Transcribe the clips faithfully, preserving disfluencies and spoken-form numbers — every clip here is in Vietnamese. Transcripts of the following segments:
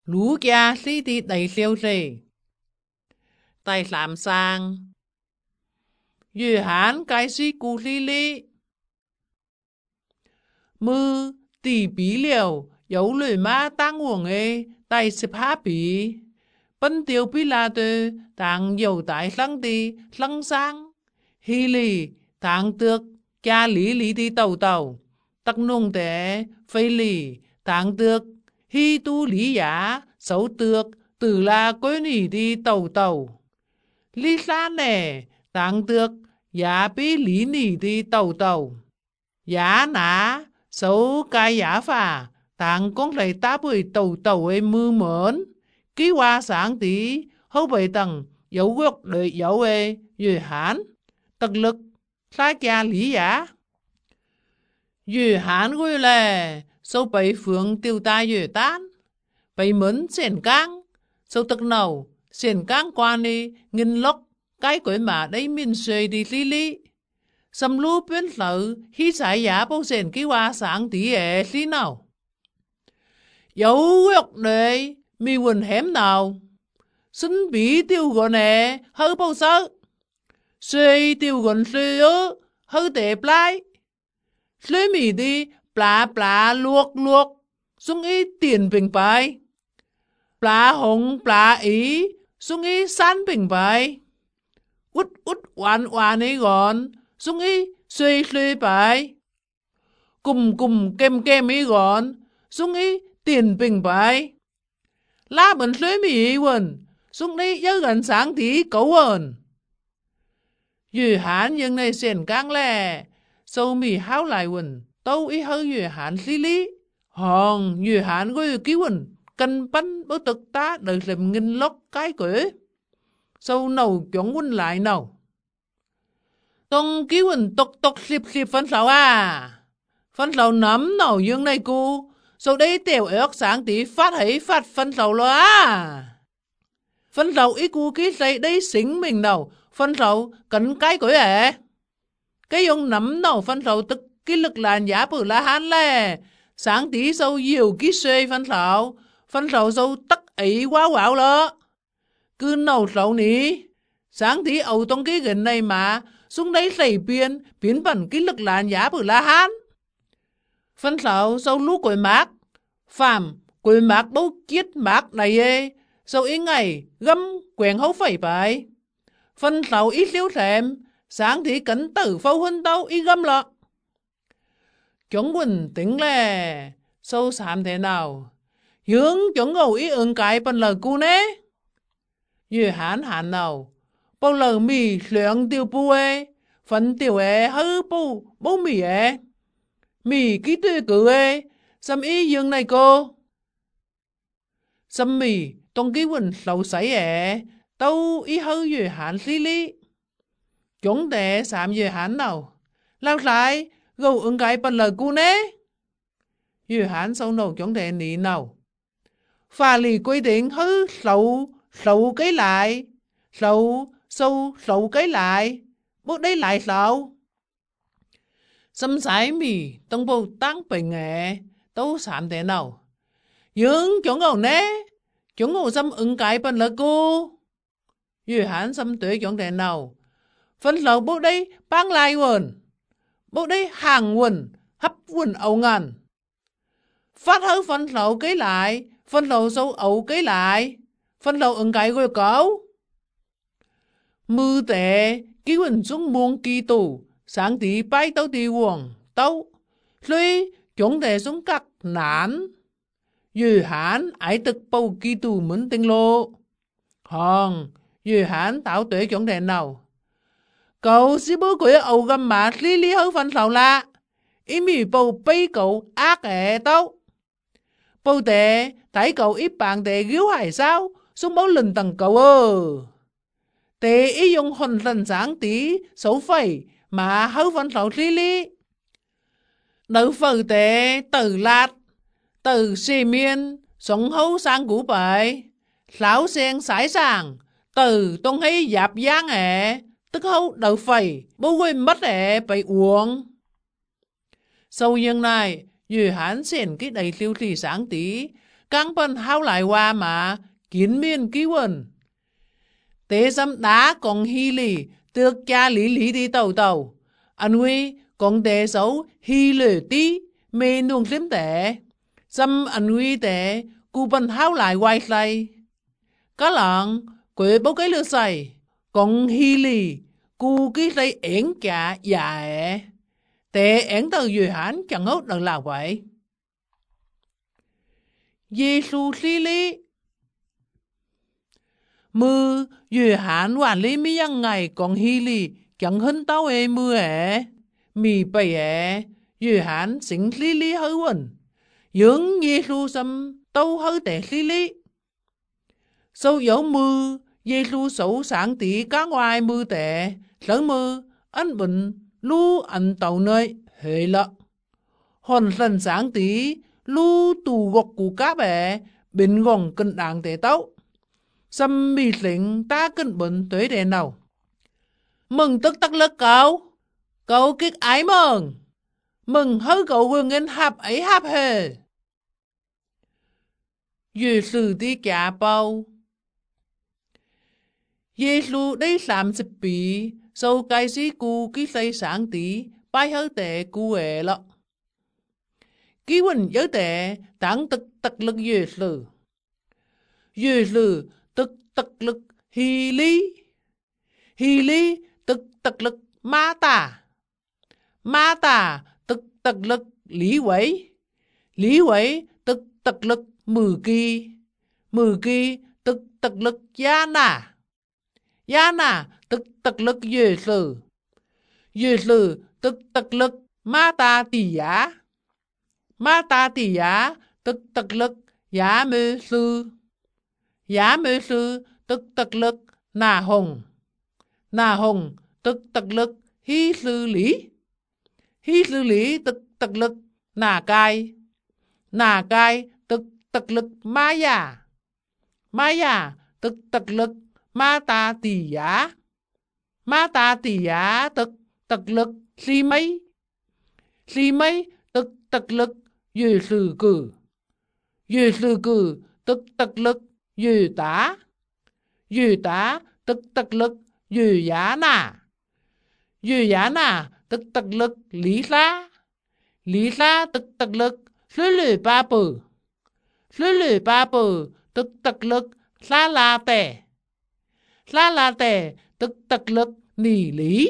Lũ gia lý đi đầy siêu gì. Tài làm sang. Yu hán cái sĩ cụ lý lý. Mư tỷ bí liều. Dấu lời má tăng uổng ê. Tài xếp há bí. Bân tiêu bí la tơ. Tàng dầu tại lăng đi. Lăng sang. Hi lì. Tàng tược. Gia lý lý đi tàu tàu. Tắc nông tế. Phây lì. Tàng tược. Hi tu lý giá. Xấu tược. Tử là quê nỉ đi tàu tàu. Lý xa nè. Tàng tược. Giá bí lý nỉ đi tàu tàu. Giá ná. Xấu cái giá phà. Tàng con lấy tá bùi tàu tàu ấy mư mớn. Ký hoa sáng tí. Hâu bầy tầng. Dấu gốc đợi dấu ấy. Dùi hán. Tật lực. Xa cha lý giá. Dùi hán gửi lè. Sâu bầy phương tiêu tai dùi tán. Bầy mớn xền cang. Sâu tật nầu. Xền cang qua đi. Nghìn lốc. Cái quỷ mà đấy mình xuê đi lý lý. Xâm lưu biến lỡ. Hí xài giá bố xền ký hoa sáng tí ế lý nào. Dấu gốc đệ. Mi quần hém nào. Xin bí tiêu gọn nè. Hơ bao sơ. Xuê tiêu gọn xuê ơ. Hơ tệp lại. Xuê mì đi. Plá plá luộc luộc. Xung ý tiền bình bài. Plá hồng plá ý. Xung ý san bình bài. Út út oan oan ấy gọn. Xung ý xuê xuê bài. Cùng cùng kem kem ấy gọn. Xung ý tiền bình bài. Lá bẩn xuê mì ý quần. Xung ý nhớ gần sáng tí cấu quần. Dùi hán nhưng này xền cang lè. Sâu mì háo lại quần. Tâu ý hơ dùi hán lý lý. Hòn dùi hán gửi ký quần. Cân bánh bố thực tá đời làm nghìn lốc cái quỷ. Sâu nầu chóng quần lại nầu. Tông ký quần tục tục xịp xịp phân sầu à. Phân sầu nắm nầu dương này cô. Sâu đây tiểu ớt sáng tí phát hấy phát phân sầu lo à. Phân sầu ý cô ký xây đây xính mình nầu. Phân sầu cấn cái quỷ ế. Cái dùng nắm nầu phân sầu tức cái lực làn giá bử la hán lè. Sáng tí sâu nhiều ký xuê phân sầu. Phân sầu sâu tắc ấy quá quạo lỡ. Cứ nầu sầu ní. Sáng tí ầu tông cái gần này mà. Xuống đây xây biên. Biến bẩn cái lực làn giá bử la hán. Phân sầu sâu lú quỷ mát. Phạm quỷ mát bố kiết mát này ê. Sâu ý ngày gâm quen hấu phẩy bài. Phân sầu ít liêu thèm. Sáng thì cấn tử phâu huynh tâu ý gâm lọ. Chúng quỳnh tính lè. Sâu xàm thế nào. Hướng chúng ngầu ý ứng cái bằng lời cu nế. Dùi hán hán nào. Bao lời mì lượng tiêu bù ê. Phân tiêu ê hư bù bố mì ê. Mì ký tươi cử ê. Xâm ý dương này cô. Xâm mì tông ký quỳnh sầu sấy ê. Tâu ý hư dùi hán lý lý. Chúng để xàm dùi hán nào. Lao lại gầu ứng cái bằng lời cu nế. Dùi hán sâu nổ chúng để ní nào. Phà lì quy định hứ sầu sầu cái lại. Sầu sâu sầu cái lại. Bố đây lại sầu. Xâm sái mì tông bầu tăng bình nghệ. Tâu xàm thế nào. Dương chúng ngầu nế. Chúng ngầu xâm ứng cái bằng lời cu. Dùi hán xâm tuế chúng thế nào. Phân lầu bố đây bang lại quần. Bố đây hàng quần. Hấp quần ấu ngàn. Phát hư phân lầu cái lại. Phân lầu sâu ấu cái lại. Phân lầu ứng cái gửi cấu. Mư tế. Ký quần xuống muông kỳ tù. Sáng tí bay tâu tí quần. Tâu. Lui chúng tế xuống các nán. Dùi hán ái thực bầu kỳ tù mướn tinh lô. Hòn. Dùi hán táo tuế chúng tế nào. Cậu sĩ bố quỷ ấu găm mà lý lý hư phân sầu lạ. Ý mì bầu bây cậu ác ế tâu. Bầu tế, thấy cậu ít bạn tế ghiếu hải sao. Xuống bố lần tầng cậu ơ. Tế ý dùng hồn lần sáng tí. Xấu phẩy mà hư phân sầu lý lý. Đỡ phở tế tử lát. Tử xì miên. Sống hấu sang củ bậy. Láo sen sải sàng. Tử tôn hí dạp giang ế. Tức hấu đỡ phẩy. Bố quên mất ế bày uống. Sau dương này. Dùi hán xền cái đầy tiêu trì sáng tí. căng bần hao lại hòa mà kiến miên ký quần. Tế xâm đá còn hi lì tược cha lý lý đi tàu tàu. Anh huy còn tế xấu hi lửa tí mê nuông xếm tệ. Xâm anh huy tệ cụ bần hao lại hoài say. Cá lợn quệ bố cái lửa say. Còn hi lì cụ ký say ẻn chả dạ ẹ. Tệ ẻn tờ dù hãn chẳng hốt đằng là vậy. Giê-xu xí lý mư dù hãn hoàn lý mi yang ngày còn hi lì chẳng hân tao ê mư ẹ. Mì bày ẹ dù hãn xỉnh lý lý hơi quần. Dưỡng Giê-xu xâm tâu hơi tệ lý lý. Sâu dấu mư Giê-xu sổ sáng tí cá ngoài mư tệ. Sở mư anh bình lưu anh tàu nơi hệ lợ. Hồn lần sáng tí lưu tù gọc của cá bè bình gọng cân đảng tệ tấu. Xâm mì xỉnh ta cân bình tới đèn đầu. Mừng tức tắc lực cậu. Cậu kích ái mừng. Mừng hơi cậu vương ngân hạp ấy hạp hề. Dù sử tí kả bao. Giê-xu đây sám xịp bí. Sâu cái sĩ cụ ký xây sáng tí. Bài hơi tệ cụ ế lọ. Ký quần giới tệ tảng tức tắc lực Giê-xu. Giê-xu tức tắc lực hi lý. Hi lý tức tắc lực ma tà. Ma tà tức tắc lực lý quấy. Lý quấy tức tắc lực mừ kỳ. Mừ kỳ tức tắc lực gia nà. Gia nà tức tắc lực Giê-xu. Giê-xu tức tắc lực ma tà tỷ giá. Ma tà tỷ giá tức tắc lực giá mê sư. Giá mê sư tức tắc lực nà hồng. Nà hồng tức tắc lực hi sư lý. Hi sư lý tức tắc lực nà cai. Nà cai tức tắc lực ma giả. Ma giả tức tắc lực ma tà tỷ giá. Ma tà tỷ giá tức tắc lực si mấy. Si mấy tức tắc lực dù sư cử. Dù sư cử tức tắc lực dù tá. Dù tá tức tắc lực dù giá nà. Dù giá nà tức tắc lực lý xa. Lý xa tức tắc lực sư lử ba bử. Sư lử ba bử tức tắc lực xa la tẻ. Xa la tẻ tức tắc lực nỉ lý.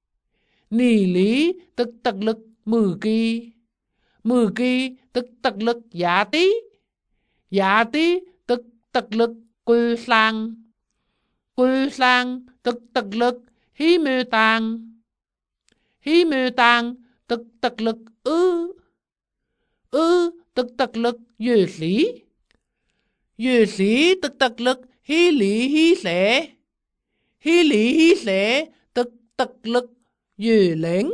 Nỉ lý tức tắc lực mừ kỳ. Mừ kỳ tức tắc lực giá tí. Giá tí tức tắc lực quư sang. Quư sang tức tắc lực hí mê tàng. Hí mê tàng tức tắc lực ư. Ư tức tắc lực dư sĩ. Dư sĩ tức tắc lực hí lý hí sẻ. Hí lý hí sẻ tức tắc lực dư lĩnh.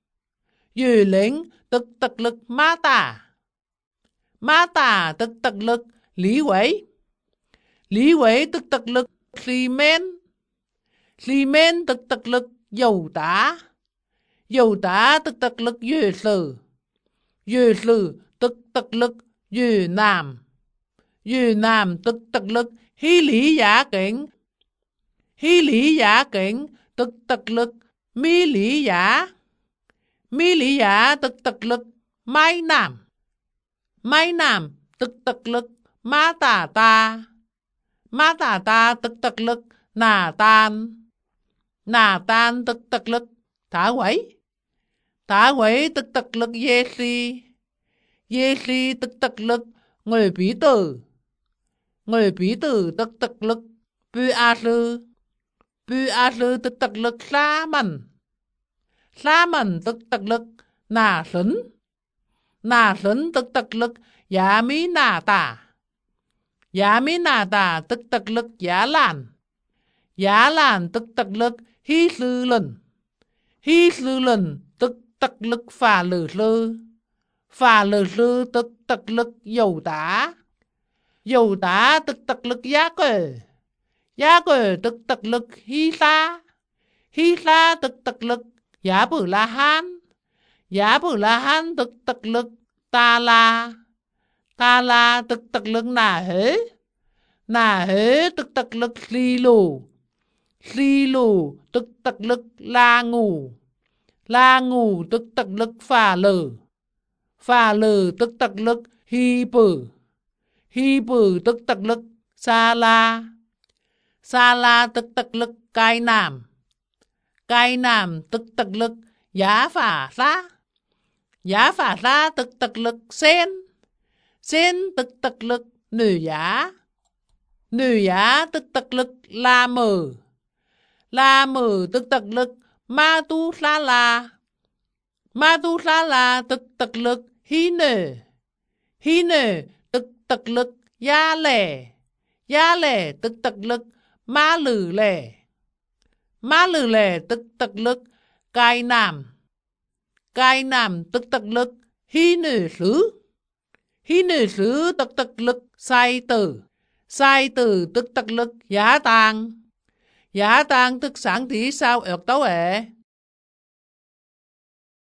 Dư lĩnh tức tắc lực ma tà. Ma tà tức tắc lực lý quấy. Lý quấy tức tắc lực xì men. Xì men tức tắc lực dầu tá. Dầu tá tức tắc lực Giê-xu. Giê-xu tức tắc lực dư nam. Dư nam tức tắc lực hí lý giả cảnh. Hí lý giả cảnh tức tắc lực mi lý giả. Mi lý giả tức tắc lực mai nam. Mai nam tức tắc lực ma tà ta. Ma tà ta tức tắc lực nà tan. Nà tan tức tắc lực thả quẩy. Thả quẩy tức tắc lực Giê-xi. Giê-xi tức tắc lực người bí tử. Người bí tử tức tắc lực bư a sư. Bư a sư tức tắc lực sa mần. Sa mần tức tắc lực nà sấn. Nà sấn tức tắc lực giá mỹ nà tà. Giá mỹ nà tà tức tắc lực giá làn. Giá làn tức tắc lực hí sư lần. Hí sư lần tức tắc lực phà lử sư. Phà lử sư tức tắc lực dầu tá. Dầu tá tức tắc lực giá quờ. Giá quờ tức tắc lực hí sa. Hí sa tức tắc lực giá bử la hán. Giá bử la hán tức tắc lực ta la. Ta la tức tật lực nà hế. Nà hế tức tật lực ly lù. Ly lù tức tật lực la ngủ. La ngủ tức tật lực phà lờ. Phà lờ tức tật lực hi bử. Hi bử tức tật lực sa la. Sa la tức tật lực cai nàm. Cai nàm tức tật lực giá phả la. Giá phả la tức tật lực sen. Sen tức tật lực nữ giá. Nữ giá tức tật lực la mờ. La mờ tức tật lực ma tu la la. Ma tu la la tức tật lực hi nờ. Hi nờ tức tật lực ya lẻ. Ya lẻ tức tật lực ma lử lẻ. Ma lử lẻ tức tật lực cai nàm. Cai nàm tức tật lực hi nử sứ. Hi nử sứ tức tật lực sai tử. Sai tử tức tật lực giá tàng. Giá tàng tức sáng tí sao ược tấu ế.